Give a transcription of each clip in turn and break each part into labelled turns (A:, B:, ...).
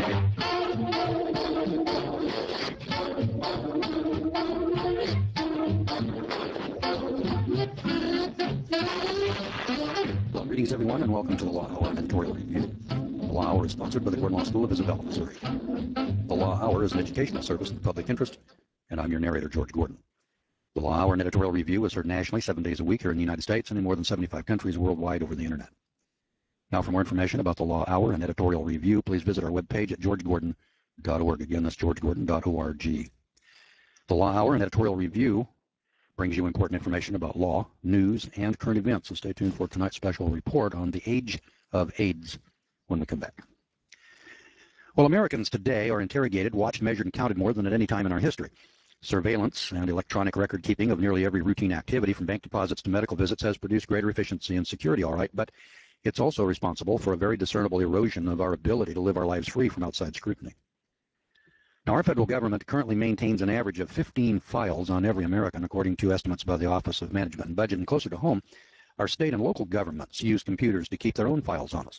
A: Well, greetings, everyone, and welcome to the Law Hour Editorial Review. The Law Hour is sponsored by the Gordon Law School of Isabella, Missouri. The Law Hour is an educational service in the public interest, and I'm your narrator, George Gordon. The Law Hour and Editorial Review is heard nationally 7 days a week here in the United States and in more than 75 countries worldwide over the Internet. Now, for more information about the Law Hour and Editorial Review, please visit our webpage at georgegordon.org. Again, that's georgegordon.org. The Law Hour and Editorial Review brings you important information about law, news, and current events. So stay tuned for tonight's special report on the age of AIDS when we come back. Well, Americans today are interrogated, watched, measured, and counted more than at any time in our history. Surveillance and electronic record keeping of nearly every routine activity, from bank deposits to medical visits, has produced greater efficiency and security, all right, but it's also responsible for a very discernible erosion of our ability to live our lives free from outside scrutiny. Now, our federal government currently maintains an average of 15 files on every American, according to estimates by the Office of Management and Budget. And closer to home, our state and local governments use computers to keep their own files on us.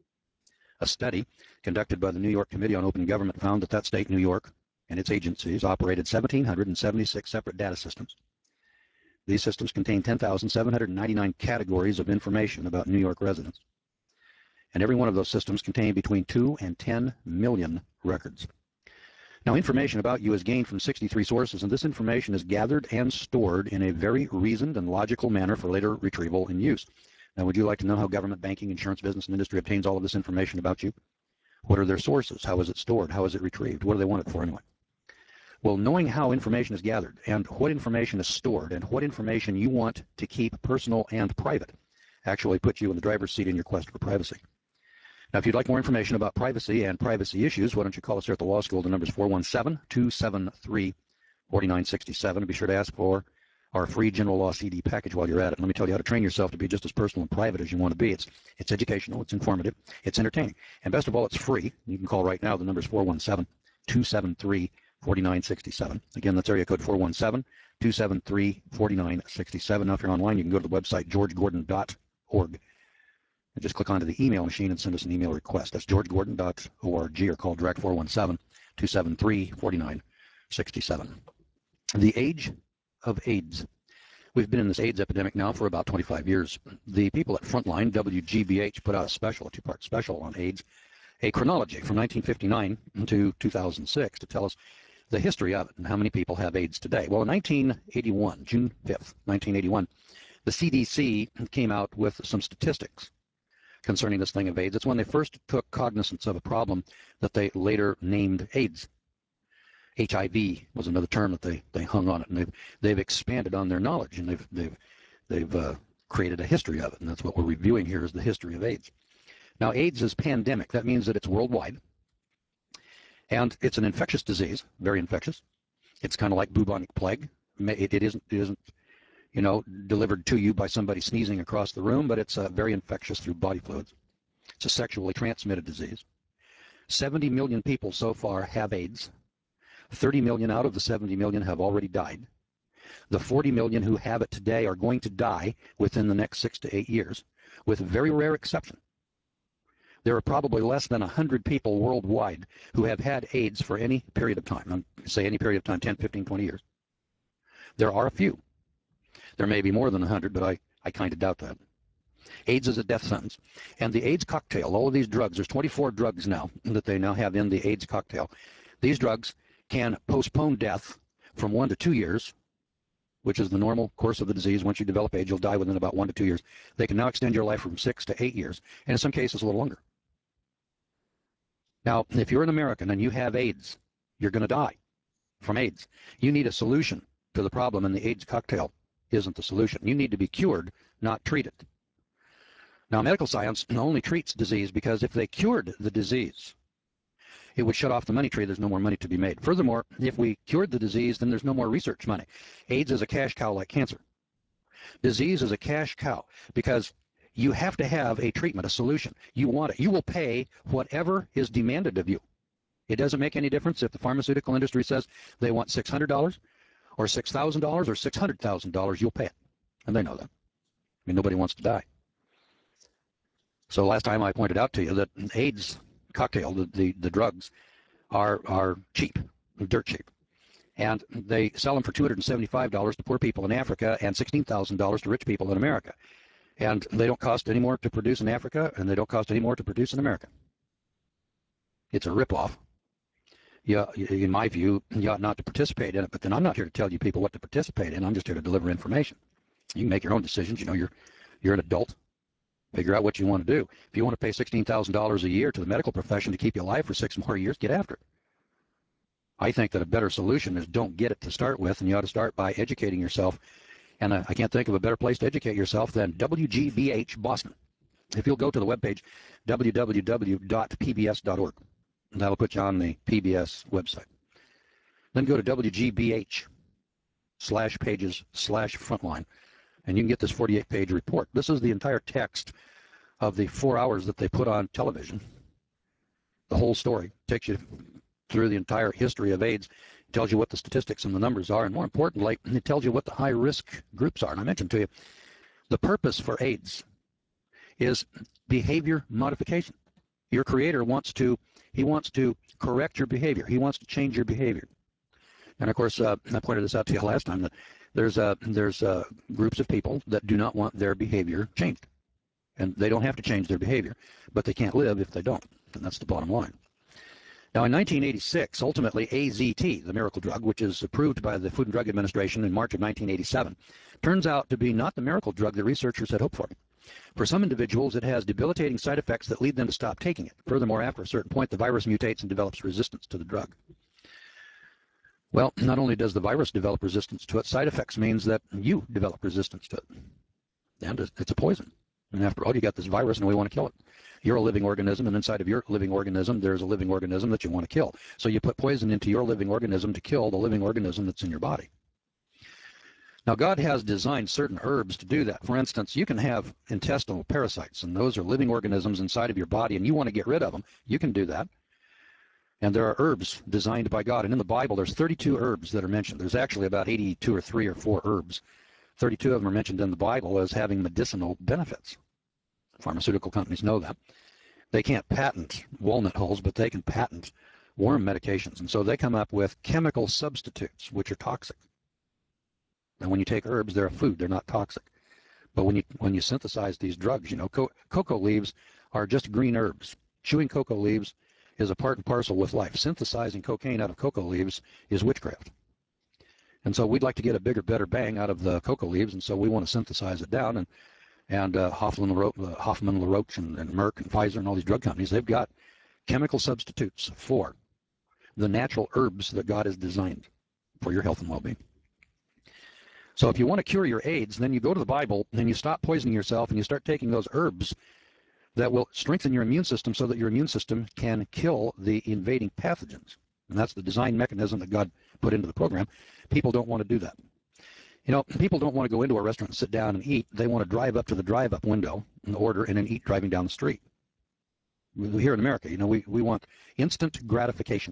A: A study conducted by the New York Committee on Open Government found that state, New York, and its agencies operated 1,776 separate data systems. These systems contain 10,799 categories of information about New York residents. And every one of those systems contained between 2 and 10 million records. Now, information about you is gained from 63 sources, and this information is gathered and stored in a very reasoned and logical manner for later retrieval and use. Now, would you like to know how government, banking, insurance, business, and industry obtains all of this information about you? What are their sources? How is it stored? How is it retrieved? What do they want it for anyway? Well, knowing how information is gathered and what information is stored and what information you want to keep personal and private actually puts you in the driver's seat in your quest for privacy. Now, if you'd like more information about privacy and privacy issues, why don't you call us here at the law school? The number is 417-273-4967. And be sure to ask for our free general law CD package while you're at it. Let me tell you how to train yourself to be just as personal and private as you want to be. It's educational, it's informative, it's entertaining, and best of all, it's free. You can call right now. The number is 417-273-4967. Again, that's area code 417-273-4967. Now, if you're online, you can go to the website georgegordon.org. And just click onto the email machine and send us an email request. That's georgegordon.org, or call direct 417-273-4967. The age of AIDS. We've been in this AIDS epidemic now for about 25 years. The people at Frontline, WGBH, put out a special, a two-part special on AIDS, a chronology from 1959 to 2006 to tell us the history of it and how many people have AIDS today. Well, in 1981, June 5th, 1981, the CDC came out with some statistics concerning this thing of AIDS. It's when they first took cognizance of a problem that they later named AIDS. HIV was another term that they hung on it, and they've expanded on their knowledge, and they've created a history of it, and that's what we're reviewing here is the history of AIDS. Now, AIDS is pandemic. That means that it's worldwide, and it's an infectious disease, very infectious. It's kind of like bubonic plague. It isn't delivered to you by somebody sneezing across the room, but it's very infectious through body fluids. It's a sexually transmitted disease. 70 million people so far have AIDS. 30 million out of the 70 million have already died. The 40 million who have it today are going to die within the next 6 to 8 years, with a very rare exception. There are probably less than 100 people worldwide who have had AIDS for any period of time. Say any period of time, 10, 15, 20 years. There are a few. There may be more than 100, but I kind of doubt that. AIDS is a death sentence. And the AIDS cocktail, all of these drugs, there's 24 drugs now that they now have in the AIDS cocktail. These drugs can postpone death from 1 to 2 years, which is the normal course of the disease. Once you develop AIDS, you'll die within about 1 to 2 years. They can now extend your life from 6 to 8 years, and in some cases a little longer. Now, if you're an American and you have AIDS, you're going to die from AIDS. You need a solution to the problem, and the AIDS cocktail isn't the solution. You need to be cured, not treated. Now, medical science only treats disease because if they cured the disease, it would shut off the money tree. There's no more money to be made. Furthermore, if we cured the disease, then there's no more research money. AIDS is a cash cow like cancer. Disease is a cash cow because you have to have a treatment, a solution. You want it. You will pay whatever is demanded of you. It doesn't make any difference if the pharmaceutical industry says they want $600 or $6,000 or $600,000, you'll pay it. And they know that. I mean, nobody wants to die. So last time I pointed out to you that AIDS cocktail, the drugs, are cheap, dirt cheap. And they sell them for $275 to poor people in Africa and $16,000 to rich people in America. And they don't cost any more to produce in Africa, and they don't cost any more to produce in America. It's a ripoff. Yeah, in my view, you ought not to participate in it. But then I'm not here to tell you people what to participate in. I'm just here to deliver information. You can make your own decisions. You know, you're an adult. Figure out what you want to do. If you want to pay $16,000 a year to the medical profession to keep you alive for 6 more years, get after it. I think that a better solution is don't get it to start with, and you ought to start by educating yourself. And I can't think of a better place to educate yourself than WGBH Boston. If you'll go to the webpage, www.pbs.org, that'll put you on the PBS website. Then go to WGBH/pages/frontline, and you can get this 48-page report. This is the entire text of the 4 hours that they put on television. The whole story takes you through the entire history of AIDS, tells you what the statistics and the numbers are, and more importantly, it tells you what the high-risk groups are. And I mentioned to you, the purpose for AIDS is behavior modification. Your creator wants to correct your behavior. He wants to change your behavior. And of course, I pointed this out to you last time, that there's groups of people that do not want their behavior changed. And they don't have to change their behavior, but they can't live if they don't. And that's the bottom line. Now, in 1986, ultimately AZT, the miracle drug, which is approved by the Food and Drug Administration in March of 1987, turns out to be not the miracle drug the researchers had hoped for. For some individuals, it has debilitating side effects that lead them to stop taking it. Furthermore, after a certain point, the virus mutates and develops resistance to the drug. Well, not only does the virus develop resistance to it, side effects means that you develop resistance to it. And it's a poison. And after all, you got this virus and we want to kill it. You're a living organism, and inside of your living organism, there's a living organism that you want to kill. So you put poison into your living organism to kill the living organism that's in your body. Now, God has designed certain herbs to do that. For instance, you can have intestinal parasites, and those are living organisms inside of your body, and you want to get rid of them. You can do that. And there are herbs designed by God. And in the Bible, there's 32 herbs that are mentioned. There's actually about 82 or 3 or 4 herbs. 32 of them are mentioned in the Bible as having medicinal benefits. Pharmaceutical companies know that. They can't patent walnut hulls, but they can patent worm medications. And so they come up with chemical substitutes, which are toxic. And when you take herbs, they're a food. They're not toxic. But when you synthesize these drugs, you know, cocoa leaves are just green herbs. Chewing cocoa leaves is a part and parcel with life. Synthesizing cocaine out of cocoa leaves is witchcraft. And so we'd like to get a bigger, better bang out of the cocoa leaves, and so we want to synthesize it down. And Hoffman LaRoche and Merck and Pfizer and all these drug companies, they've got chemical substitutes for the natural herbs that God has designed for your health and well-being. So if you want to cure your AIDS, then you go to the Bible and you stop poisoning yourself and you start taking those herbs that will strengthen your immune system so that your immune system can kill the invading pathogens. And that's the design mechanism that God put into the program. People don't want to do that. You know, people don't want to go into a restaurant and sit down and eat. They want to drive up to the drive-up window and order and then eat driving down the street. Here in America, you know, we want instant gratification.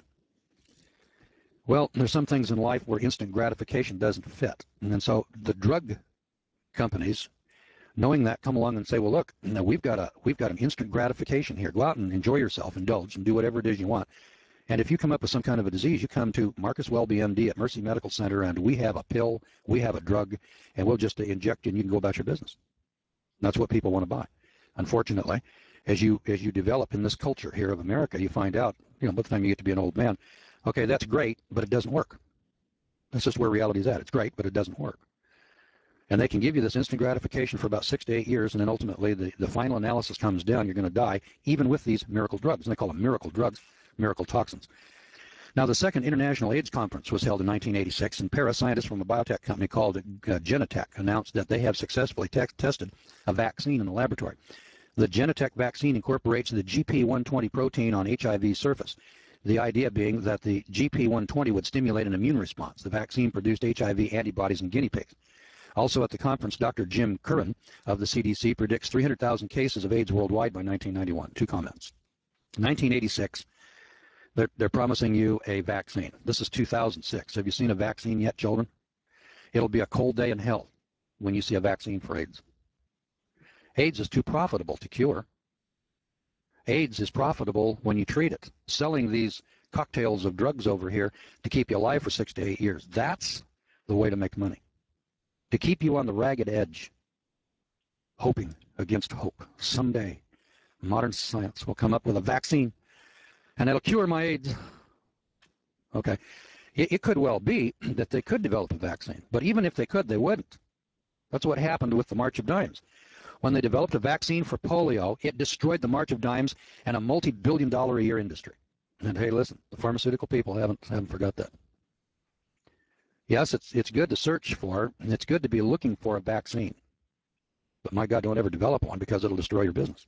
A: Well, there's some things in life where instant gratification doesn't fit. And so the drug companies, knowing that, come along and say, well, look, we've got an instant gratification here. Go out and enjoy yourself, indulge, and do whatever it is you want. And if you come up with some kind of a disease, you come to Marcus Welby, MD at Mercy Medical Center, and we have a pill, we have a drug, and we'll just inject you and you can go about your business. That's what people want to buy. Unfortunately, as you develop in this culture here of America, you find out, you know, by the time you get to be an old man, okay, that's great, but it doesn't work. That's just where reality is at. It's great, but it doesn't work. And they can give you this instant gratification for about 6 to 8 years, and then ultimately the final analysis comes down, you're going to die, even with these miracle drugs. And they call them miracle drugs, miracle toxins. Now, the second International AIDS Conference was held in 1986, and Paris scientists from a biotech company called Genentech announced that they have successfully tested a vaccine in the laboratory. The Genentech vaccine incorporates the GP120 protein on HIV surface. The idea being that the GP120 would stimulate an immune response. The vaccine produced HIV antibodies in guinea pigs. Also at the conference, Dr. Jim Curran of the CDC predicts 300,000 cases of AIDS worldwide by 1991. 2 comments. 1986, they're promising you a vaccine. This is 2006. Have you seen a vaccine yet, children? It'll be a cold day in hell when you see a vaccine for AIDS. AIDS is too profitable to cure. AIDS is profitable when you treat it. Selling these cocktails of drugs over here to keep you alive for 6 to 8 years, that's the way to make money. To keep you on the ragged edge, hoping against hope. Someday, modern science will come up with a vaccine, and it'll cure my AIDS. Okay. It could well be that they could develop a vaccine, but even if they could, they wouldn't. That's what happened with the March of Dimes. When they developed a vaccine for polio, it destroyed the March of Dimes and a multi-billion-dollar-a-year industry. And hey, listen, the pharmaceutical people haven't forgot that. Yes, it's good to search for, and it's good to be looking for a vaccine. But my God, don't ever develop one because it'll destroy your business.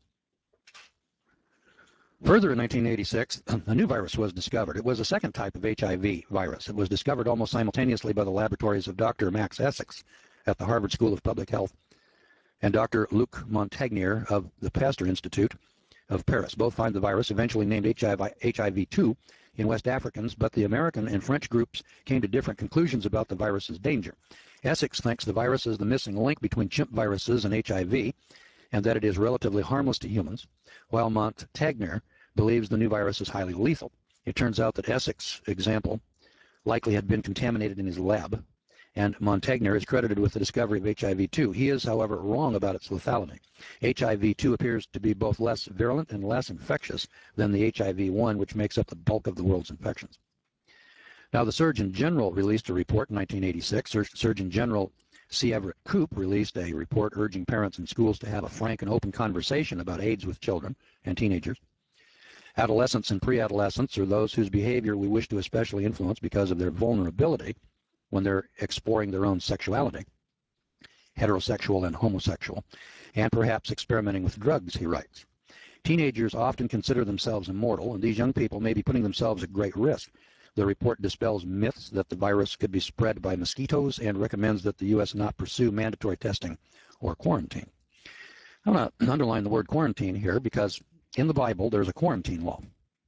A: Further, in 1986, a new virus was discovered. It was a second type of HIV virus. It was discovered almost simultaneously by the laboratories of Dr. Max Essex at the Harvard School of Public Health and Dr. Luc Montagnier of the Pasteur Institute of Paris. Both find the virus, eventually named HIV-2, in West Africans, but the American and French groups came to different conclusions about the virus's danger. Essex thinks the virus is the missing link between chimp viruses and HIV, and that it is relatively harmless to humans, while Montagnier believes the new virus is highly lethal. It turns out that Essex' example likely had been contaminated in his lab, and Montagnier is credited with the discovery of HIV-2. He is, however, wrong about its lethality. HIV-2 appears to be both less virulent and less infectious than the HIV-1, which makes up the bulk of the world's infections. Now, the Surgeon General released a report in 1986. Surgeon General C. Everett Koop released a report urging parents and schools to have a frank and open conversation about AIDS with children and teenagers. Adolescents and pre-adolescents are those whose behavior we wish to especially influence because of their vulnerability when they're exploring their own sexuality, heterosexual and homosexual, and perhaps experimenting with drugs, he writes. Teenagers often consider themselves immortal, and these young people may be putting themselves at great risk. The report dispels myths that the virus could be spread by mosquitoes and recommends that the U.S. not pursue mandatory testing or quarantine. I want to underline the word quarantine here because in the Bible there's a quarantine law.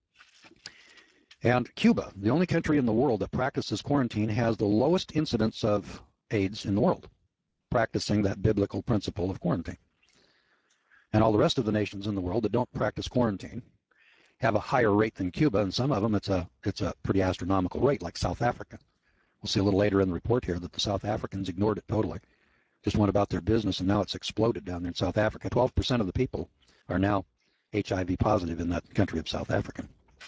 A: And Cuba, the only country in the world that practices quarantine, has the lowest incidence of AIDS in the world, practicing that biblical principle of quarantine. And all the rest of the nations in the world that don't practice quarantine have a higher rate than Cuba, and some of them it's a pretty astronomical rate, like South Africa. We'll see a little later in the report here that the South Africans ignored it totally, just went about their business, and now it's exploded down there in South Africa. 12% of the people are now HIV positive in that country of South Africa.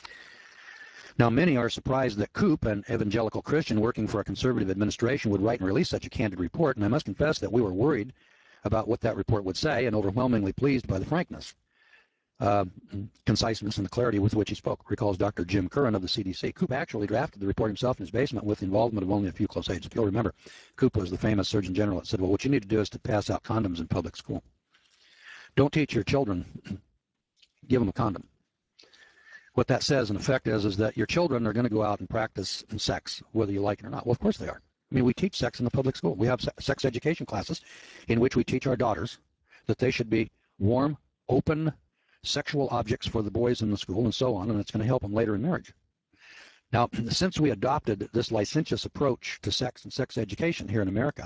A: Now, many are surprised that Koop, an evangelical Christian working for a conservative administration, would write and release such a candid report, and I must confess that we were worried about what that report would say and overwhelmingly pleased by the frankness, conciseness, and the clarity with which he spoke, recalls Dr. Jim Curran of the CDC. Koop actually drafted the report himself in his basement with the involvement of only a few close aides. If you'll remember, Koop was the famous Surgeon General that said, well, what you need to do is to pass out condoms in public school. Don't teach your children, give them a condom. What that says, in effect, is that your children are going to go out and practice sex, whether you like it or not. Well, of course they are. I mean, we teach sex in the public school. We have sex education classes in which we teach our daughters that they should be warm, open, sexual objects for the boys in the school and so on, and it's going to help them later in marriage. Now, since we adopted this licentious approach to sex and sex education here in America,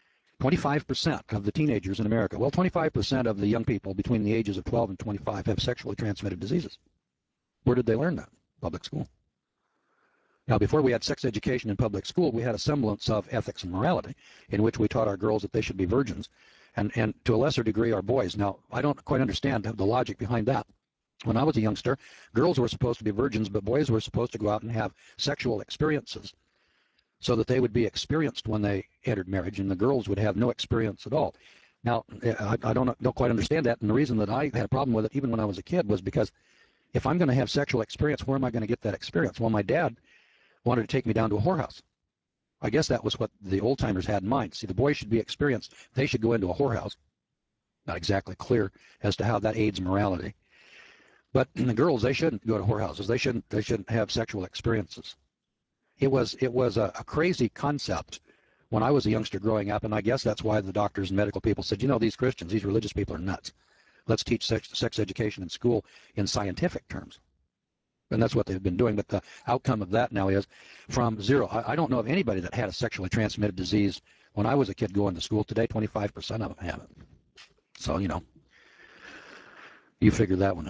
A: 25% of the teenagers in America, well, 25% of the young people between the ages of 12 and 25 have sexually transmitted diseases. Where did they learn that? Public school. Now, before we had sex education in public school, we had a semblance of ethics and morality in which we taught our girls that they should be virgins and to a lesser degree our boys. Now, I don't quite understand the logic behind that. When I was a youngster, girls were supposed to be virgins, but boys were supposed to go out and have sexual experiences so that they would be experienced when they entered marriage, and the girls would have no experience at all. Now, I don't quite understand that, and the reason that I had a problem with it even when I was a kid was because if I'm going to have sexual experience, where am I going to get that experience? Well, my dad wanted to take me down to a whorehouse. I guess that was what the old-timers had in mind. See, the boys should be experienced. They should go into a whorehouse. Not exactly clear as to how that aids morality. But the girls, they shouldn't go to whorehouses. They shouldn't have sexual experiences. It was a crazy concept when I was a youngster growing up, and I guess that's why the doctors and medical people said, you know, these Christians, these religious people are nuts. Let's teach sex education in school in scientific terms. And that's what they've been doing. But the outcome of that now is from zero. I don't know of anybody that had a sexually transmitted disease when I was a kid going to school. Today, 25% of them have it. So, you know, you figure that one out.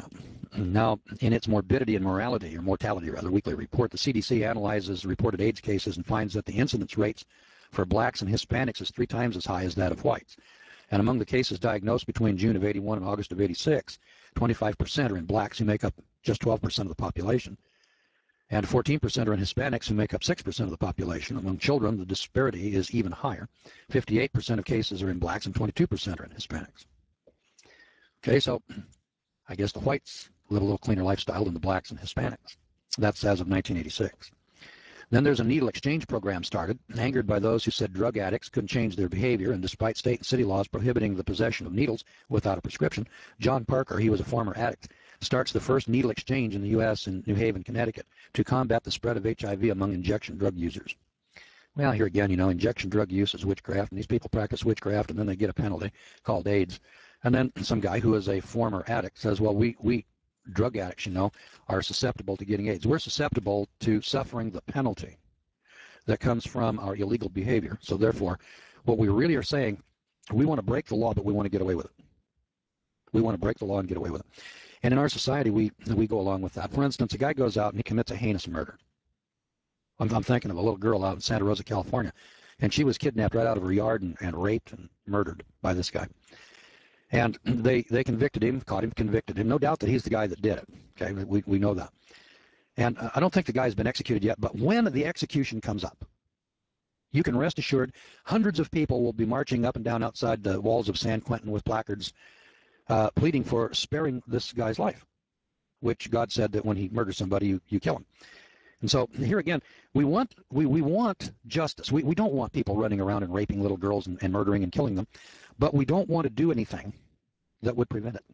A: Now, in its morbidity and mortality, rather, weekly report, the CDC analyzes reported AIDS cases and finds that the incidence rates for blacks and Hispanics is 3 times as high as that of whites. And among the cases diagnosed between June of 81 and August of 86, 25% are in blacks, who make up just 12% of the population, and 14% are in Hispanics, who make up 6% of the population. Among children, the disparity is even higher. 58% of cases are in blacks and 22% are in Hispanics. Okay, so I guess the whites live a little cleaner lifestyle than the blacks and Hispanics. That's as of 1986. Then there's a needle exchange program started, angered by those who said drug addicts couldn't change their behavior, and despite state and city laws prohibiting the possession of needles without a prescription, John Parker, he was a former addict, starts the first needle exchange in the U.S. in New Haven, Connecticut, to combat the spread of HIV among injection drug users. Well, here again, injection drug use is witchcraft, and these people practice witchcraft, and then they get a penalty called AIDS. And then some guy who is a former addict says, well, we drug addicts, are susceptible to getting AIDS. We're susceptible to suffering the penalty that comes from our illegal behavior. So therefore, what we really are saying, we want to break the law, but we want to get away with it. We want to break the law and get away with it. And in our society, we go along with that. For instance, a guy goes out and he commits a heinous murder. I'm thinking of a little girl out in Santa Rosa, California, and she was kidnapped right out of her yard and raped and murdered by this guy. And they convicted him, caught him, convicted him. No doubt that he's the guy that did it. Okay, we know that. And I don't think the guy's been executed yet, but when the execution comes up, you can rest assured hundreds of people will be marching up and down outside the walls of San Quentin with placards pleading for sparing this guy's life, which God said that when he murders somebody, you kill him. And so here again, we want justice. We don't want people running around and raping little girls and murdering and killing them, but we don't want to do anything that would prevent it.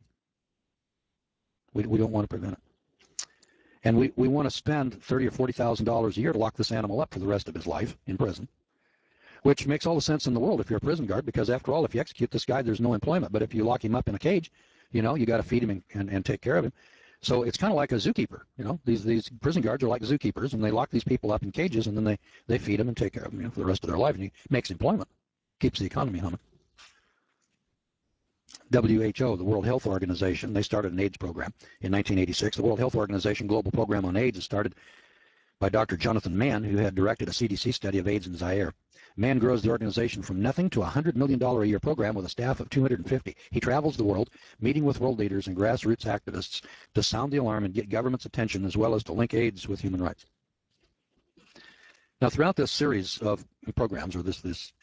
A: We don't want to prevent it. And we want to spend $30,000 or $40,000 a year to lock this animal up for the rest of his life in prison, which makes all the sense in the world if you're a prison guard, because after all, if you execute this guy, there's no employment. But if you lock him up in a cage, you got to feed him and take care of him. So it's kind of like a zookeeper. These prison guards are like zookeepers, and they lock these people up in cages, and then they feed them and take care of them for the rest of their life. And he makes employment, keeps the economy humming. WHO, the World Health Organization, they started an AIDS program in 1986. The World Health Organization Global Program on AIDS is started by Dr. Jonathan Mann, who had directed a CDC study of AIDS in Zaire. Mann grows the organization from nothing to a $100 million a year program with a staff of 250. He travels the world, meeting with world leaders and grassroots activists to sound the alarm and get government's attention, as well as to link AIDS with human rights. Now, throughout this series of programs, or this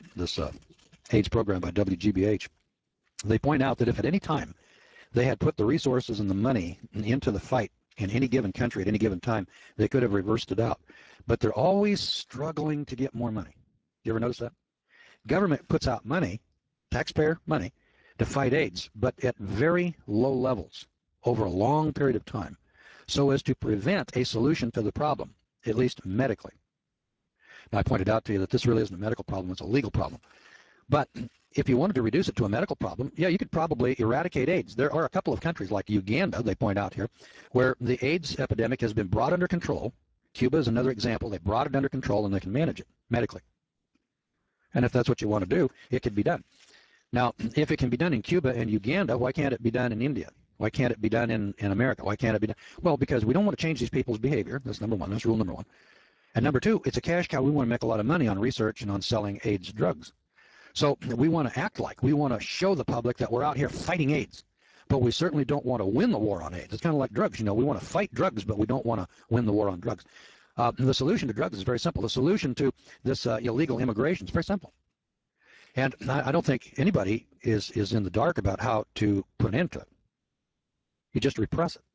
A: AIDS program by WGBH, they point out that if at any time they had put the resources and the money into the fight in any given country at any given time, they could have reversed it out. But they're always struggling to get more money. You ever notice that? Government puts out money, taxpayer money, to fight AIDS, but at very low levels over a long period of time, so as to prevent a solution to the problem, at least medically. Now, I pointed out to you that this really isn't a medical problem, it's a legal problem. But if you wanted to reduce it to a medical problem, yeah, you could probably eradicate AIDS. There are a couple of countries like Uganda, they point out here, where the AIDS epidemic has been brought under control. Cuba is another example. They brought it under control and they can manage it medically. And if that's what you want to do, it could be done. Now, if it can be done in Cuba and Uganda, why can't it be done in India? Why can't it be done in America? Why can't it be done? Well, because we don't want to change these people's behavior. That's number one. That's rule number one. And number two, it's a cash cow. We want to make a lot of money on research and on selling AIDS drugs. So we want to act like, we want to show the public that we're out here fighting AIDS. But we certainly don't want to win the war on AIDS. It's kind of like drugs. We want to fight drugs, but we don't want to win the war on drugs. The solution to drugs is very simple. The solution to this illegal immigration is very simple. And I don't think anybody is in the dark about how to put an end to it. You just repress it.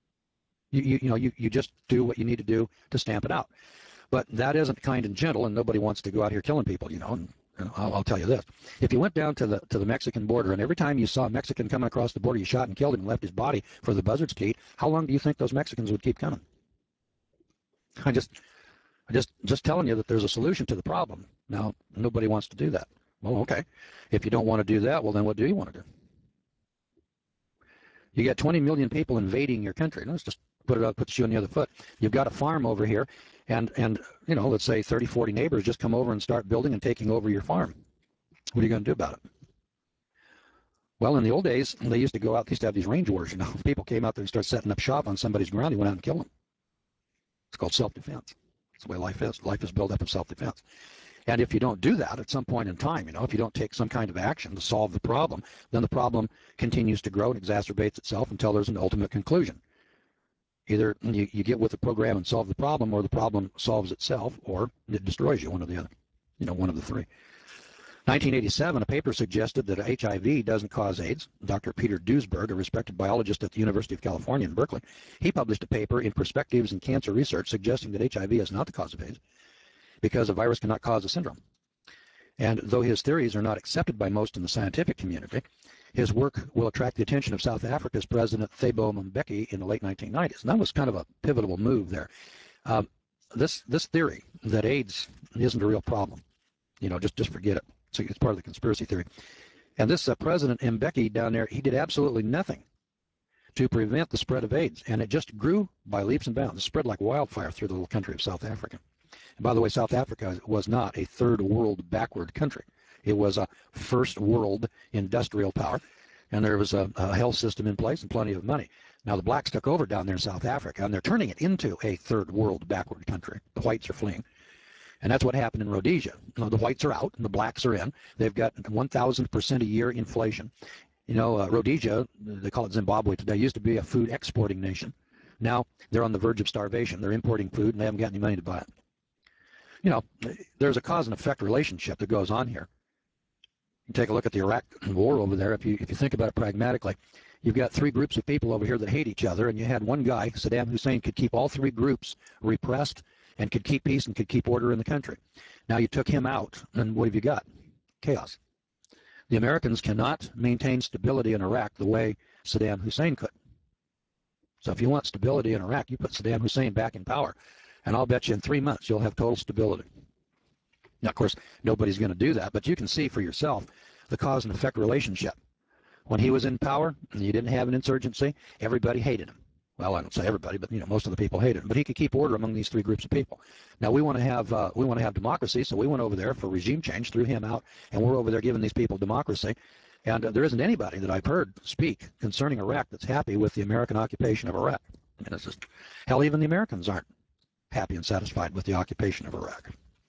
A: You just do what you need to do to stamp it out. But that isn't kind and gentle, and nobody wants to go out here killing people, And I'll tell you this. If you went down to the Mexican border, and every time you saw a Mexican coming across the border, you shot and killed him and left his body for the buzzards to eat, how long do you think those Mexicans would keep coming? I just telling you that there's a solution to the problem. Now, nobody wants to do that. Well, okay. If you don't want to do that, well, then what do you want to do? You got 20 million people invading your country. Let's just put the shoe on the other foot. You've got a farm over here, and let's say 30, 40 neighbors just come over and start building and taking over your farm. What are you going to do about it? Well, in the old days, they used to go out, they used to have these range wars, you know. People came out there and started setting up shop on somebody's ground, he went out and killed them. It's called self-defense. That's the way life is. Life is built up of self-defense. And if you don't do that at some point in time, you know, if you don't take some kind of action to solve the problem, then the problem continues to grow and exacerbates itself until there's an ultimate conclusion. Either you get with the program and solve the problem, or the problem solves itself, or it destroys you, one or the other. You know, one of the three. 1987, a paper suggested that HIV doesn't cause AIDS. Dr. Peter Duesberg, a respected biologist at the University of California in Berkeley, he published a paper in Perspectives in Cancer Research suggesting that HIV is not the cause of AIDS because a virus cannot cause a syndrome. And though his theories are not accepted by most in the scientific community, his work will attract the attention of South Africa's President Thabo Mbeki in the late 1990s. And that was kind of a pivotal move there. This theory that AIDS isn't a real problem, you know, just forget it. So it's part of the conspiracy theory. And this President Mbeki down there, he did absolutely nothing to prevent the spread of AIDS. And it just grew by leaps and bounds. It spread like wildfire through the little country of South Africa. And by the way, South Africa was not a third world backward country. It was a first world industrial power. And there was a health system in place and plenty of money. Now the blacks took over down there in South Africa, and they're turning it into a third world backward country. The whites are fleeing. And that's what happened in Rhodesia. You know, the whites are out and the blacks are in. They've got 1,000% a year inflation. You know, Rhodesia, they call it Zimbabwe today, used to be a food exporting nation. Now they're on the verge of starvation. They're importing food and they haven't got any money to buy it. You know, there's a cause and effect relationship that goes on here. You take a look at the Iraq war over there. If you think about it pragmatically, you've got three groups of people over here that hate each other, and you had one guy, Saddam Hussein, could keep all three groups repressed and could keep peace and could keep order in the country. Now you took him out, and what have you got? Chaos. The Americans cannot maintain stability in Iraq the way Saddam Hussein could. So if you want stability in Iraq, you put Saddam Hussein back in power, and I'll bet you in 3 months you'll have total stability. Now, of course, nobody's going to do that, but you can see for yourself the cause and effect relationship. When he was in power and you didn't have an insurgency, everybody hated him. Well, I don't say everybody, but you know, most of the people hated him. But he could keep order among these three groups of people. Now we want to have democracy, so we went over there for regime change, threw him out, and we're over there giving these people democracy. And there isn't anybody that I've heard speak concerning Iraq that's happy with the American occupation of Iraq. I mean, it's just, hell, even the Americans aren't happy and satisfied with the occupation of Iraq.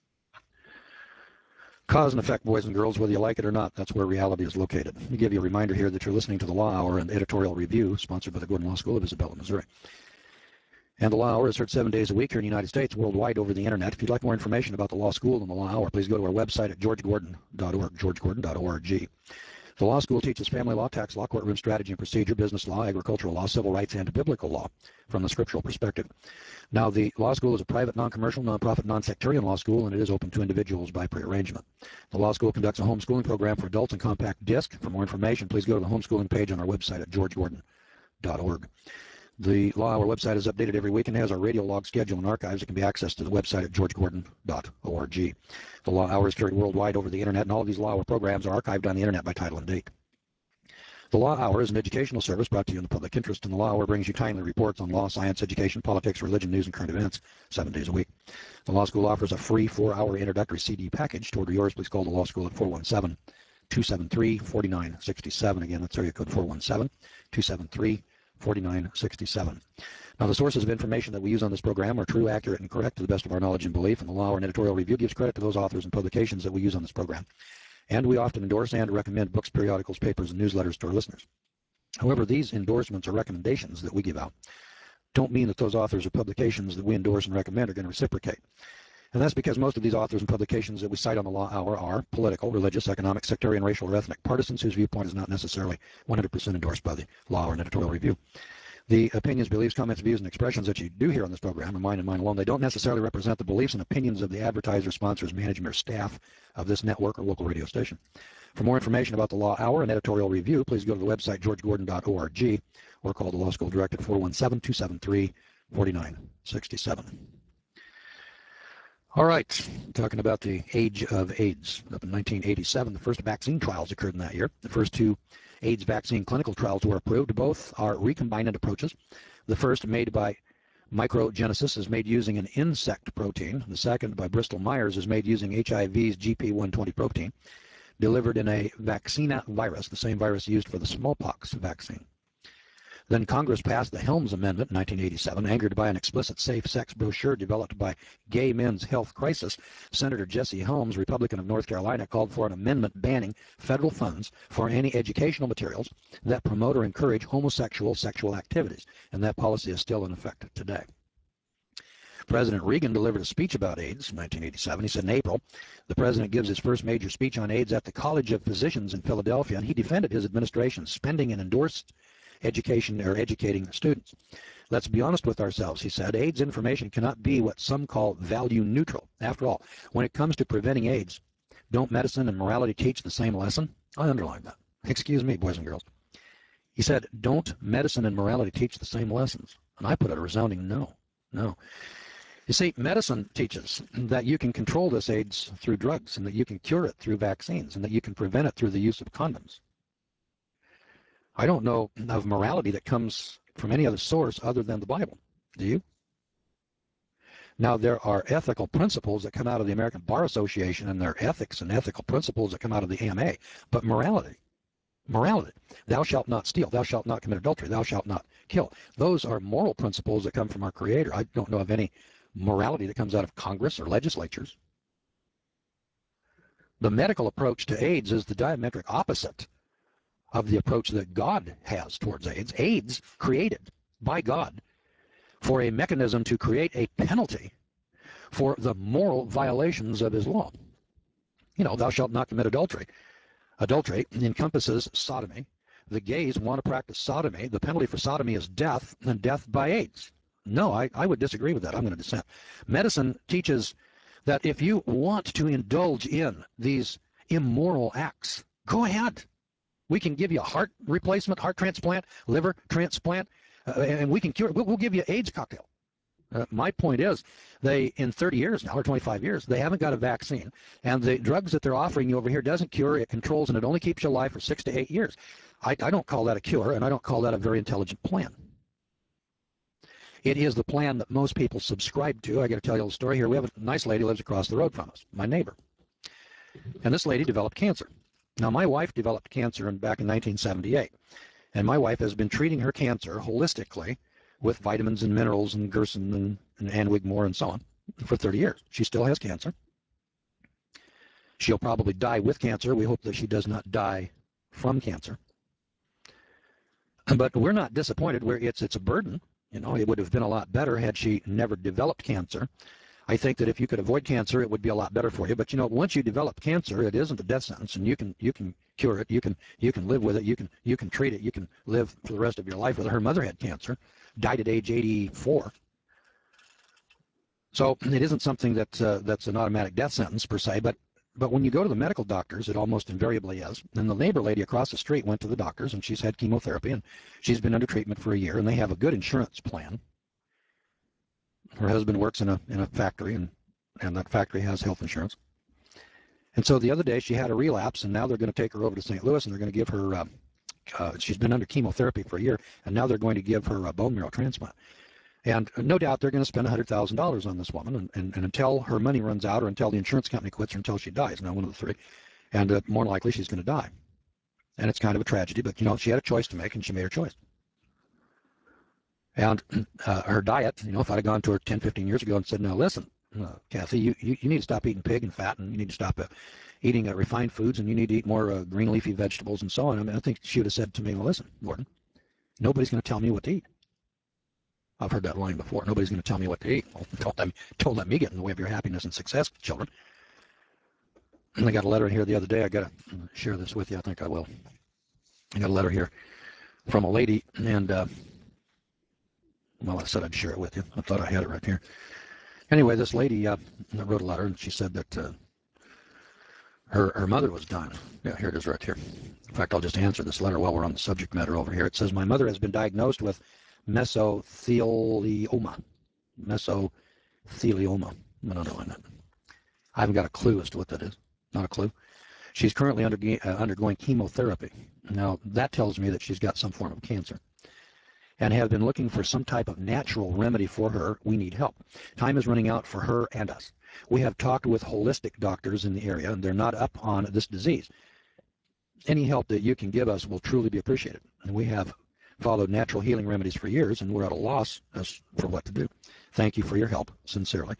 A: Cause and effect, boys and girls, whether you like it or not, that's where reality is located. Let me give you a reminder here that you're listening to the Law Hour and Editorial Review, sponsored by the Gordon Law School of Isabella, Missouri. And the Law Hour is heard 7 days a week here in the United States, worldwide over the Internet. If you'd like more information about the Law School and the Law Hour, please go to our website at georgegordon.org, georgegordon.org. The law school teaches family law, tax law, courtroom strategy and procedure, business law, agricultural law, civil rights, and biblical law from the scriptural perspective. Now, the law school is a private, non-commercial, non-profit, non-sectarian law school, and it is open to individuals by prearrangement. The law school conducts a homeschooling program for adults in compact disc. For more information, please go to the homeschooling page on our website at georgegordon.org. The Law Hour website is updated every week and has our radio log schedule and archives that can be accessed to the website at georgegordon.org. The Law Hour is carried worldwide over the Internet, and all of these Law Hour programs are archived on the Internet by title and date. The Law Hour is an educational service brought to you in the public interest, and the Law Hour brings you timely reports on law, science, education, politics, religion, news, and current events 7 days a week. The Law School offers a free 4-hour introductory CD package. To order yours, please call the Law School at 417-273-4967. Again, that's area code 417-273-4967. Now, the sources of information that we use on this program are true, accurate, and correct to the best of our knowledge and belief, and the Law Hour and Editorial Review gives credit to those authors and publications that we use on this program. And we often endorse and recommend books, periodicals, papers, and newsletters to our listeners. However, these endorsements or recommendations that we give out don't mean that those authors or publications that we endorse and recommend are going to reciprocate. And that's because most of these authors and publications that we cite on the Law Hour are political, religious, economic, sectarian, racial, or ethnic partisans whose viewpoint is not necessarily 100% endorsed by the Law Hour and Editorial Review. The opinions, beliefs, comments, views, and expressions that you do hear on this program are mine and mine alone. They don't necessarily represent the beliefs and opinions of the advertisers, sponsors, management, or staff of this network or local radio station. For more information about the Law Hour and Editorial Review, please go to the website georgegordon.org or call the Law School Direct at 417-273-4967. All right, talking about the age of AIDS. Up in 1987, the first vaccine trials occurred in that year. The first two AIDS vaccine clinical trials were approved. Both are recombinant approaches. The first, made by Microgenesis, is made using an insect protein. The second, by Bristol Myers, is made using HIV's GP120 protein. delivered in a vaccina virus, the same virus used for the smallpox vaccine. Then Congress passed the Helms Amendment in 1987, angered by an explicit safe-sex brochure developed by Gay Men's Health Crisis. Senator Jesse Helms, Republican of North Carolina, called for an amendment banning federal funds for any educational materials that promote or encourage homosexual sexual activities, and that policy is still in effect today. President Reagan delivered a speech about AIDS in 1987. He said in April, the president gives his first major speech on AIDS at the College of Physicians in Philadelphia, and he defended his administration's spending and endorsed educating students. Let's be honest with ourselves, he said. AIDS information cannot be what some call value neutral. After all, when it comes to preventing AIDS, don't medicine and morality teach the same lesson? I underline that. Excuse me, boys and girls. He said, don't medicine and morality teach the same lessons? And I put a resounding no. No. You see, medicine teaches that you can control this AIDS through drugs, and that you can cure it through vaccines, and that you can prevent it through the use of condoms. I don't know of morality that comes from any other source other than the Bible. Do you? Now, there are ethical principles that come out of the American Bar Association, and there are ethics and ethical principles that come out of the AMA. But morality, thou shalt not steal, thou shalt not commit adultery, thou shalt not kill. Those are moral principles that come from our Creator. I don't know of any morality that comes out of Congress or legislatures. The medical approach to AIDS is the diametric opposite of the approach that God has towards AIDS. AIDS created by God for a mechanism to create a penalty for the moral violations of his law. You know, thou shalt not commit adultery. Adultery encompasses sodomy. The gays want to practice sodomy. The penalty for sodomy is death, and death by AIDS. No, I would disagree with that. I'm going to dissent. Medicine teaches that if you want to indulge in these immoral acts, go ahead. We can give you a heart replacement, heart transplant, liver transplant, and we can cure it. We'll give you an AIDS cocktail. My point is, in 30 years now, or 25 years, they haven't got a vaccine. And the drugs that they're offering you over here doesn't cure, it controls, and it only keeps you alive for 6 to 8 years. I don't call that a cure, and I don't call that a very intelligent plan. It is the plan that most people subscribe to. I got to tell you a little story here. We have a nice lady who lives across the road from us, my neighbor. And this lady developed cancer. Now, my wife developed cancer back in 1978, and my wife has been treating her cancer holistically with vitamins and minerals and Gerson and Wigmore and so on for 30 years. She still has cancer. She'll probably die with cancer. We hope that she does not die from cancer. But we're not disappointed. It's a burden. You know, it would have been a lot better had she never developed cancer. I think that if you could avoid cancer, it would be a lot better for you. But you know, once you develop cancer, it isn't a death sentence, and you can cure it. You can live with it. You can treat it. You can live for the rest of your life with it. Her mother had cancer, died at age 84. So it isn't something that's an automatic death sentence per se. But when you go to the medical doctors, it almost invariably is. And the neighbor lady across the street went to the doctors, and she's had chemotherapy, and she's been under treatment for a year, and they have a good insurance plan. Her husband works in a factory, and that factory has health insurance. And so the other day she had a relapse, and now they're going to take her over to St. Louis, and they're going to give her, she's been under chemotherapy for a year, and now they're going to give her a bone marrow transplant. And no doubt they're going to spend $100,000 on this woman, and until her money runs out, or until the insurance company quits, or until she dies, now one of the three, and more likely she's going to die. And it's kind of a tragedy, but you know, she had a choice to make, and she made her choice. And her diet, you know, if I'd have gone to her 10, 15 years ago and said, now listen, Kathy, you need to stop eating pig and fat, and you need to stop eating refined foods, and you need to eat more green leafy vegetables and so on. I mean, I think she would have said to me, well, listen, Gordon, nobody's going to tell me what to eat. I've heard that line before. Nobody's going to tell me what to eat. Well, don't let me get in the way of your happiness and success, children. And I got a letter here the other day. I got to share this with you. I think I will. I got a letter here from a lady, and well, I said I'd share it with you. I thought I had it right here. Anyway, this lady wrote a letter, and she said that her mother was dying. Yeah, here it is right here. In fact, I'll just answer this letter while we're on the subject matter over here. It says, my mother has been diagnosed with mesothelioma. Mesothelioma. I'm going to underline that. I haven't got a clue as to what that is. Not a clue. She's currently undergoing chemotherapy. Now, that tells me that she's got some form of cancer. and have been looking for some type of natural remedy for her. We need help. Time is running out for her and us. We have talked with holistic doctors in the area, and they're not up on this disease. Any help that you can give us will truly be appreciated. And we have followed natural healing remedies for years, and we're at a loss as for what to do. Thank you for your help, sincerely.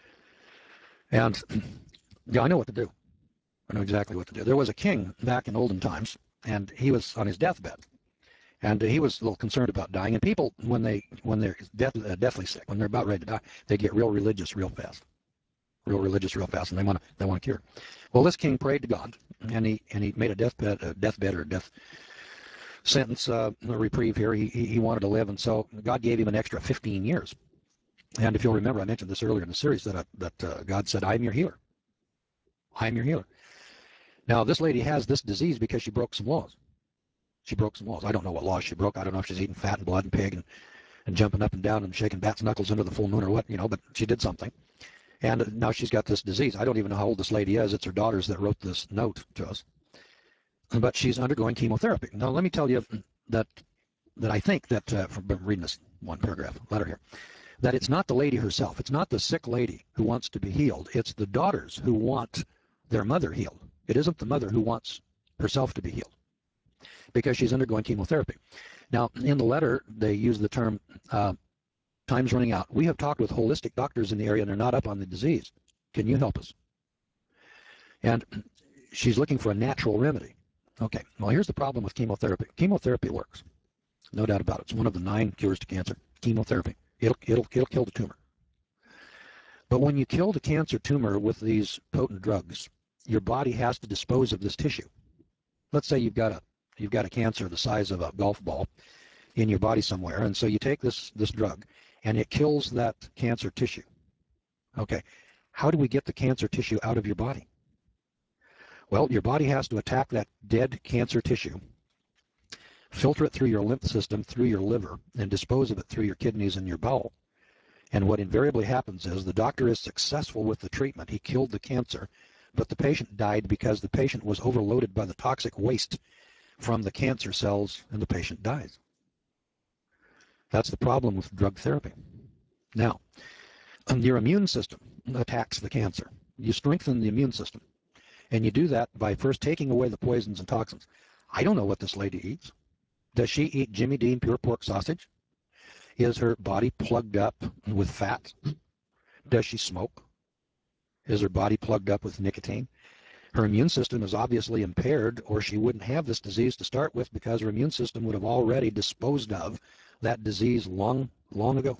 A: And yeah, I know what to do. I know exactly what to do. There was a king back in olden times, and he was on his deathbed. And he was a little concerned about dying. And people, when they're deathly sick, when they're about ready to die, they get real religious real fast. Real religious real fast, and they want a cure. Well, this king prayed to God, and he made a deathbed or death sentence, a reprieve here. He wanted to live, and so God gave him an extra 15 years. And if you'll remember, I mentioned this earlier in the series that God said, "I am your healer. I am your healer." Now, this lady has this disease because she broke some laws. She broke some laws. I don't know what laws she broke. I don't know if she's eating fat and blood and pig and jumping up and down and shaking bats' knuckles under the full moon or what, but she did something. And now she's got this disease. I don't even know how old this lady is. It's her daughters that wrote this note to us. But she's undergoing chemotherapy. Now, let me tell you that I think that, from reading this one paragraph letter here, that it's not the lady herself. It's not the sick lady who wants to be healed. It's the daughters who want their mother healed. It isn't the mother who wants herself to be healed because she's undergoing chemotherapy. Now, in the letter, they use the term, time's running out. We have talked with holistic doctors in the area, and they're not up on the disease. Can you help us? And she's looking for a natural remedy. Okay, well, here's the problem with chemotherapy. Chemotherapy works. No doubt about it. It's one of the 9 cures to cancer. Chemotherapy. It'll kill the tumor. But when you kill the cancer tumor with these potent drugs, your body has to dispose of this tissue. Let's say you've got a cancer the size of a golf ball in your body somewhere, and so you take this drug, and it kills that cancer tissue. Okay, how do we get the cancer tissue out of your body? Well, your body has to attack that dead cancer tissue, filter it through your lymph system, through your liver, and dispose of it through your kidneys and your bowel. And what invariably happens is the doctor is successful with the treatment. He killed the cancer, but the patient died because the patient was overloaded by the toxic waste from the cancer cells, and the patient dies. That's the problem with drug therapy. Now, your immune system attacks the cancer. You strengthen the immune system. And you do that by first taking away the poisons and toxins. I don't know what this lady eats. Does she eat Jimmy Dean pure pork sausage? Is her body plugged up with fat? Does she smoke? Is her body plugged up with nicotine? Her immune system is obviously impaired, or she wouldn't have this disease to start with, because her immune system would have already disposed of that disease long ago.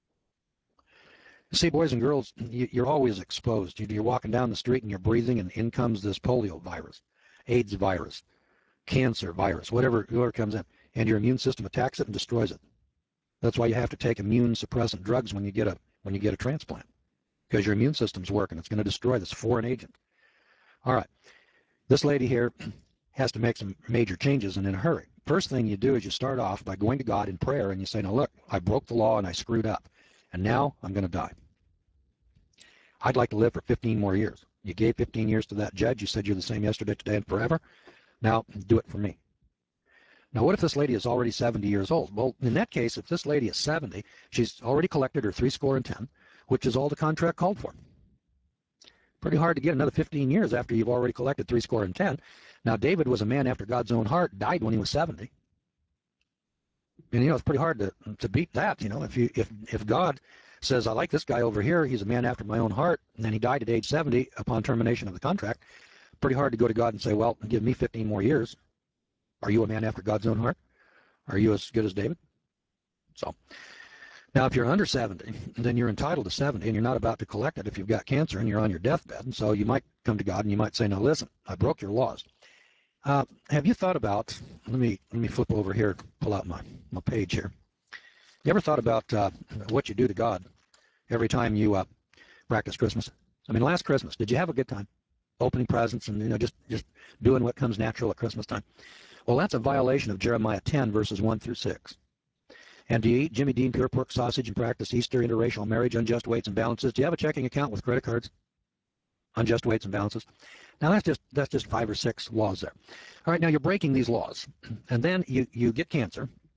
A: See, boys and girls, you're always exposed. You're walking down the street and you're breathing, and in comes this polio virus, AIDS virus, cancer virus, whatever comes in, and your immune system attacks it and destroys it. That's why you have to take immune suppressant drugs when you get a transplant, because your immune system's working. It's going to destroy this foreign agent. All right, this lady here has to make some major changes, and in a hurry. First thing you do is you start off by going to God in prayer, and you say, now look, I broke the law and I screwed up, and now I'm going to die. I'd like to live for 15 more years. You gave 15 years to that judge. You said you're the same yesterday, today, and forever. Now do it for me. Now, what if this lady is already 70 years old? Well, in that case, if this lady is 70, she's already collected her 70, which is all the contract called for. Pretty hard to get another 15 years after you've already collected 70. Now, David was a man after God's own heart, died when he was 70. And, it's pretty hard to beat that. If God says, I like this guy over here, he's a man after my own heart, and then he died at age 70 upon termination of the contract, pretty hard to go to God and say, well, give me 15 more years. Are you a man after God's own heart? Are you as good as David? So, now if you're under 70, then you're entitled to 70, and you're not about to collect it if you've got cancer and you're on your deathbed. And so you might come to God and you might say, now listen, I broke your laws. Have you thought about, let me flip over here, pull out my page here. You ever thought about what you do to God every time you practice Christmas? I mean, last Christmas, did you have a good time? Opening presents and, just doing what comes natural at Christmas time? Well, that's a violation of Jeremiah 10, verses 1 through 6. And do you eat Jimmy Dean pure pork sausage and practice Easter, interracial marriage, unjust weights and balances? Do you have a checking account with credit cards? Unjust weights and balances? Now, that's just 5 or 6 laws there. All right, now you're breaking these laws. And then you get cancer.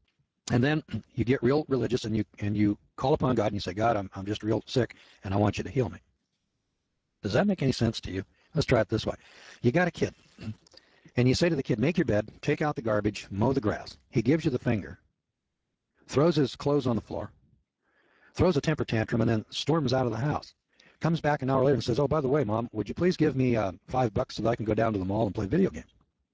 A: And then you get real religious and you call upon God and you say, God, I'm just real sick and I want you to heal me. Does that make any sense to you? Let's try it this way. You got a kid and you say to the kid, make your bed, take out the garbage, mow the grass. He gives you the finger, throws his clothes on the floor, throws a temper tantrum, and then storms out of the house. Comes back an hour later and says, oh, by the way, Mom, would you please give me $5 so that I can go down to the mall and play video games?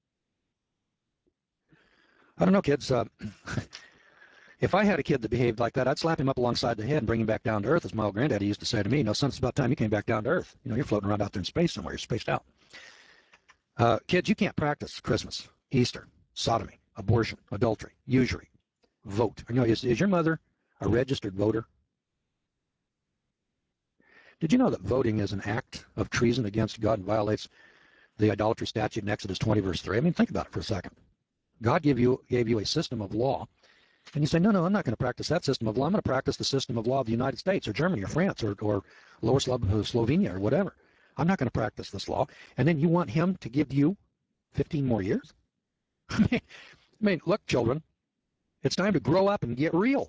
A: I don't know, kids. If I had a kid that behaved like that, I'd slap him up alongside the head and bring him back down to earth, as my old granddaddy used to say to me. No, son, it's about time you came back down to earth. You know, you're floating around out there in space somewhere. You're spaced out. Kids, you can't practice Christmas, Easter, sodomy, abortion, adultery, usury, vote. You know, is your mother a registered voter? Did you know that voting is an act of treason against God and violates the idolatry statute in Exodus 20, verse 3? I mean, think about it for a second. God gave you a system of law, and you say, no, I'm not going to practice that system of law. I'm going to practice the system of law of the United States or Germany or France or Lower Slovenia or whatever. I'm not going to practice this law. And then you want him to give you 15 more years? I mean, look, children, it's time to grow up and get real.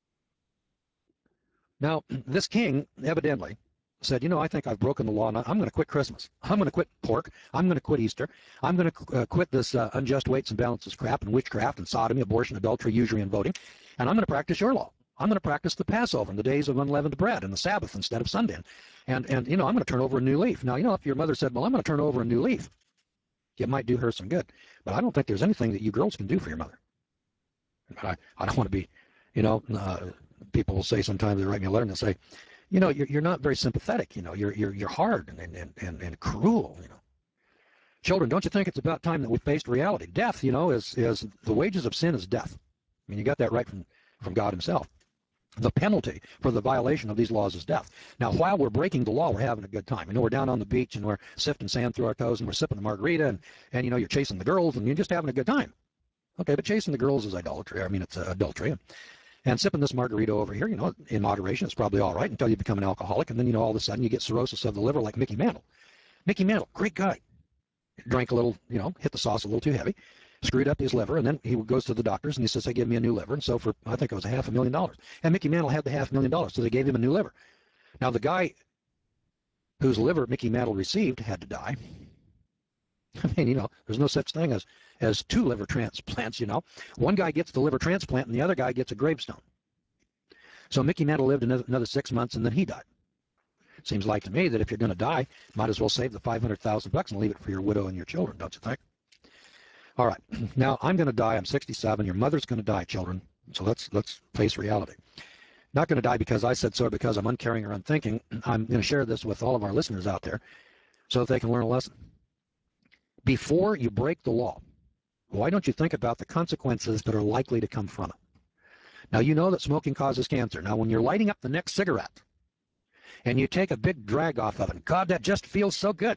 A: Now, this king evidently said, you know, I think I've broken the law, and I'm going to quit Christmas. I'm going to quit pork. I'm going to quit Easter. I'm going to quit this unjust weights and balances crap and witchcraft and sodomy, abortion, adultery, usury, and voting, and I'm going to practice your law. I'm going to practice the Passover and the days of unleavened bread and the Sabbath instead of Sunday. And you know, I'm going to turn over a new leaf. Now, you know, if your mother said, well, I'm going to turn over a new leaf, it might do her some good. But I don't think there's anything that you girls can do for your mother. But I don't want to be, you know, people will say sometimes, they write me a letter and they'll say, you know, you're not very sympathetic. You know, you're hard and cruel. You know, children, don't you think it's about time that we faced reality? Death, you know, is the wages of sin is death. I mean, you got that right from God Himself. The penalty for the violation of these laws is death. Now, while we're breaking the law, we're having a good time. You know, we're down on the beach and we're sifting sand through our toes and we're sipping a margarita and you know, you're chasing the girls and you're just having a good time. Okay, but chasing the girls is idolatry. I mean, it's adultery. And sipping this margarita over here, you know, in moderation, it's probably all right until you become an alcoholic. And then, you know, all of a sudden you get cirrhosis of the liver like Mickey Mantle. Mickey Mantle, great guy. Drank a little, you know, hit the sauce a little too heavy, screwed up his liver. And then he goes to the doctors and he says, hey, give me a new liver. And so for, I think it was $500,000. And Mickey Mantle had the $500,000. So they gave him a new liver. Now, the guy whose liver Mickey Mantle received had to die. I mean, you know, there's no such thing as two liver transplants, you know. One guy gets the liver transplant and the other guy gets a gravestone. So Mickey Mantle lived another 6 months and then he died. Seems like to me that if you're going to die, might as well save the $500,000 and leave it for your widow and your children, don't you think? All right. Now, I'm going to die. I'm 67. Your mother's going to die, children. So let's face reality. Not going to die because I said so, because I'm uncaring or unthinking. I'm going to share this with all of our listeners out there so that they can learn a lesson. Before you break the law, why don't you think about the consequences that are likely to come from it? Now, you know that smoking causes cancer. Now, when you're lighting up the next cigarette and you take a big drag off of it, God, that just feels so good.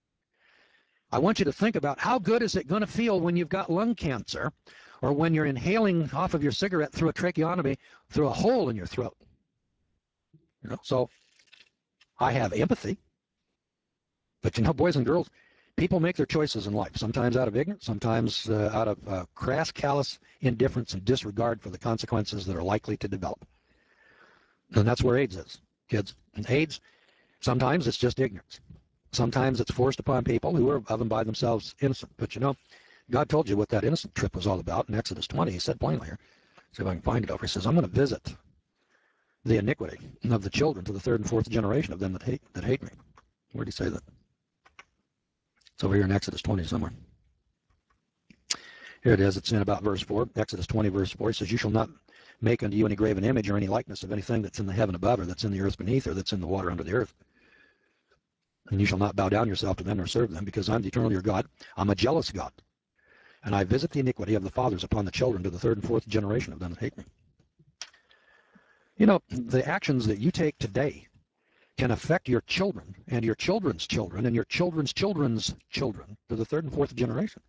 A: I want you to think about how good is it going to feel when you've got lung cancer or when you're inhaling off of your cigarette through a tracheotomy, through a hole in your throat. You know, so I have empathy. But, you know, boys and girls, people make their choices in life, sometimes out of ignorance, sometimes out of crass, callous indifference and disregard for the consequences that are likely to develop. And that's where AIDS is, kids. And AIDS, sometimes it's just ignorance. Sometimes it's forced upon people who are of and by themselves innocent. But, you know, God told you what that innocent trip was all about in Exodus 20. He said plainly here, see if I can find it over. He says, I'm going to visit the iniquity of the children to the third and fourth generation of them that hate me. Where did he say that? It's over here in Exodus 20 somewhere. Here it is. It's in about verse 4. Exodus 20, verse 4. He says, you shall not make unto you any graven image or any likeness of anything that's in the heaven above or that's in the earth beneath or that's in the water under the earth. And you shall not bow down yourself to them or serve them, because I'm the eternal your God. I'm a jealous God. And I visit the iniquity of the fathers upon the children to the third and fourth generation of them that hate me. You know, the actions that you take today can affect your children and your children's children and your children's children's children to the third and fourth generation.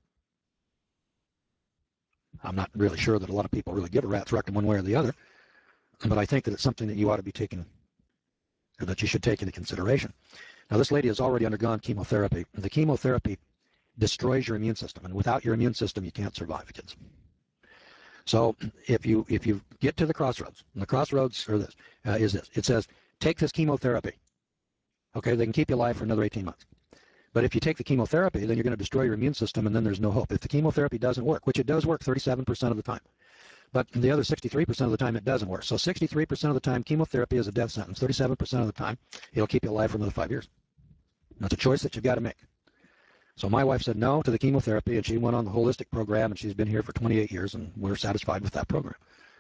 A: I'm not really sure that a lot of people really give a rat's rectum one way or the other, but I think that it's something that you ought to be taking, or that you should take into consideration. Now, this lady has already undergone chemotherapy. The chemotherapy destroys your immune system, and without your immune system, you can't survive, kids. So if you get to the crossroads, and the crossroads are this, is this. It says, take this chemotherapy. Okay, they can keep you alive for another 18 months. But if you take the chemotherapy, then you're going to destroy your immune system, and then there's no hope. If the chemotherapy doesn't work, which it does work 37% of the time, but the other 63% of the time it doesn't work. So 63% of the time, chemotherapy is a death sentence. 37% of the time, it'll keep you alive for another 5 years. That's a choice that you've got to make. So my wife said no to the chemotherapy, and she went on the holistic program, and she's been here for 28 years, and we're satisfied with that program.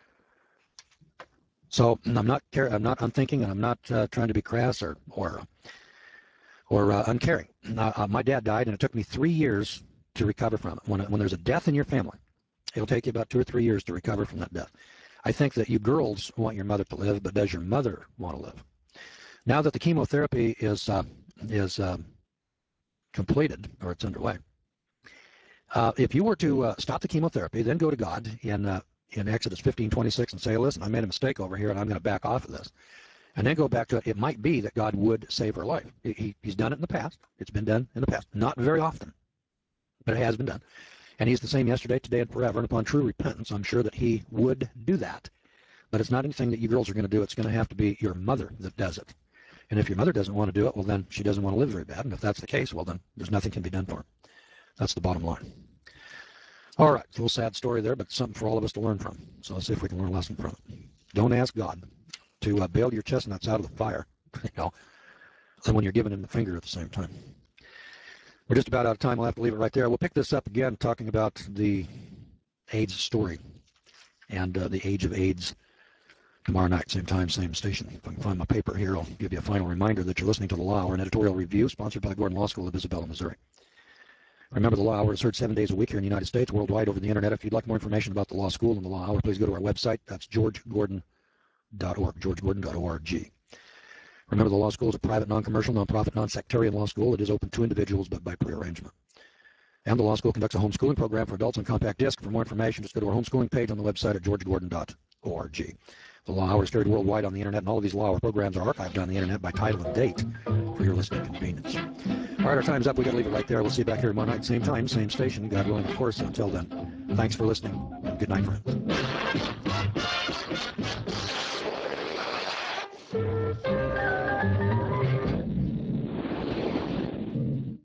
A: So I'm not unthinking, and I'm not trying to be crass or uncaring. My dad died, and it took me 3 years to recover from it. When there's a death in your family, it'll take you about 2 or 3 years to recover from that death. I think that you girls want your mother to live, but does your mother want to live? Now that the chemotherapy is completed, or it's underway, if you were to stop the chemotherapy, then go to God in Exodus 15:26 and say, listen, I made a mistake over here, and I'm going to back off of this, and then go back to it, it might be that God would save her life. He's done it in the past. It's been done in the past. Not very often, but it has been done. And he's the same yesterday, today, and forever. And upon true repentance, I'm sure that he would do that. But it's not anything that you girls are going to do. It's going to have to be your mother that does it. And if your mother doesn't want to do it, well, then she doesn't want to live very bad. And if that's the case, well, then there's nothing can be done for her. That's the bottom line. All right, a little sad story there, but something for all of us to learn from. So let's see if we can learn a lesson from it. Don't ask God to bail your chestnuts out of the fire, and when you're giving him the finger at the same time. We're just about out of time. We'll have to leave it right there. We'll pick this up again talking about the AIDS story and the age of AIDS tomorrow night, same time, same station. If I can find my paper here, I'll give you a final reminder that you're listening to The Law Hour, an editorial review sponsored by the Gordon Law School of Isabella, Missouri. Remember, The Law Hour is heard 7 days a week here in the United States, worldwide over the internet. If you'd like more information about the law school and the Law Hour, please go to our website. That's georgegordon.org, georgegordon.org. Remember, the law school is a private, non-commercial, non-profit, non-sectarian law school. It is open to individuals, but by prearrangement. And the law school conducts a homeschooling program for adults on compact disc. For more information, just go to our homeschooling page on the website at georgegordon.org. The Law Hour is carried worldwide on the internet, and all of these Law Hour programs are archived on the internet by title and date for your listening convenience. All right, our time's up. We've got to leave it right there. We'll see you back here tomorrow night, same time, same station. God willing, of course. Until then, thanks for listening. Good night, friends.